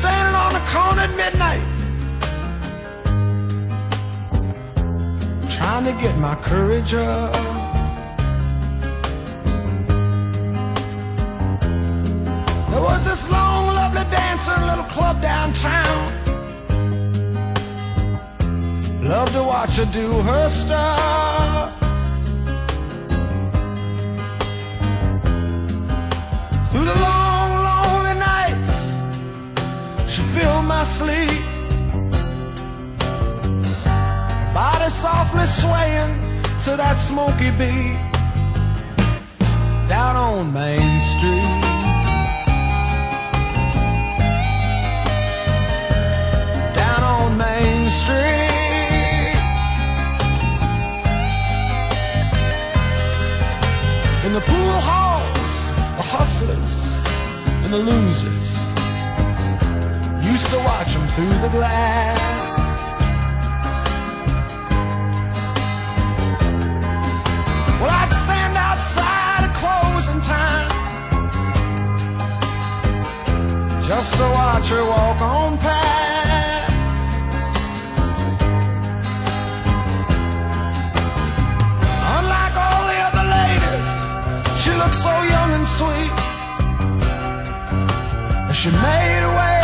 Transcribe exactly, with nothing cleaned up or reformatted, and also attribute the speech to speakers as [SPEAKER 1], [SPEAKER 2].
[SPEAKER 1] standing on the corner at midnight, trying to get my courage up. There was this long, lovely dancer in a little club downtown. Loved to watch her do her stuff. Through the long, lonely nights, she filled my sleep. Her body softly swaying to that smoky beat. Down on Main Street, down on Main Street, in the pool halls, the hustlers and the losers used to watch them through the glass. Well, I'd stand outside at closing time just to watch her walk on past. Unlike all the other ladies, she looked so young and sweet. She made her way